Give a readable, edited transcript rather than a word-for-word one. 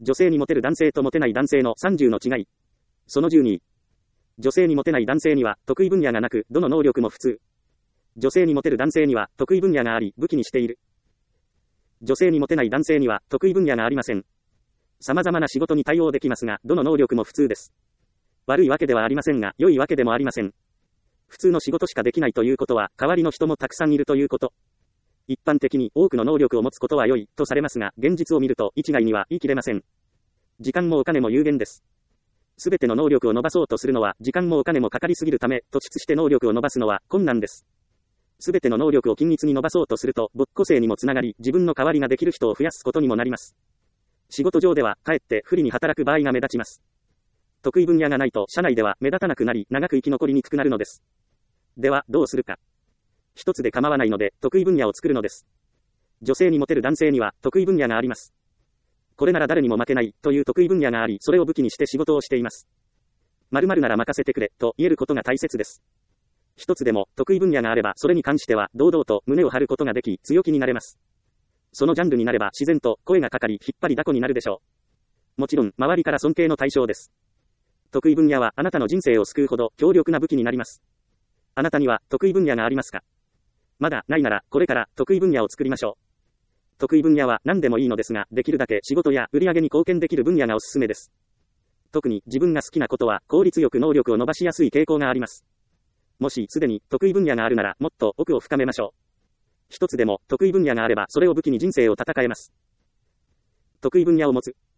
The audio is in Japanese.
女性にモテる男性とモテない男性の30の違い。その12。女性にモテない男性には得意分野がなく、どの能力も普通。女性にモテる男性には得意分野があり、武器にしている。女性にモテない男性には得意分野がありません。様々な仕事に対応できますが、どの能力も普通です。悪いわけではありませんが、良いわけでもありません。普通の仕事しかできないということは、代わりの人もたくさんいるということ。一般的に多くの能力を持つことは良い、とされますが、現実を見ると一概には言い切れません。時間もお金も有限です。すべての能力を伸ばそうとするのは、時間もお金もかかりすぎるため、突出して能力を伸ばすのは困難です。すべての能力を均一に伸ばそうとすると、没個性にもつながり、自分の代わりができる人を増やすことにもなります。仕事上では、かえって不利に働く場合が目立ちます。得意分野がないと、社内では目立たなくなり、長く生き残りにくくなるのです。では、どうするか。一つで構わないので、得意分野を作るのです。女性にモテる男性には、得意分野があります。これなら誰にも負けない、という得意分野があり、それを武器にして仕事をしています。〇〇なら任せてくれ、と言えることが大切です。一つでも、得意分野があれば、それに関しては、堂々と胸を張ることができ、強気になれます。そのジャンルになれば、自然と、声がかかり、引っ張りだこになるでしょう。もちろん、周りから尊敬の対象です。得意分野は、あなたの人生を救うほど、強力な武器になります。あなたには、得意分野がありますか？まだ、ないなら、これから、得意分野を作りましょう。得意分野は、何でもいいのですが、できるだけ仕事や売り上げに貢献できる分野がおすすめです。特に、自分が好きなことは、効率よく能力を伸ばしやすい傾向があります。もし、すでに、得意分野があるなら、もっと奥を深めましょう。一つでも、得意分野があれば、それを武器に人生を戦えます。得意分野を持つ。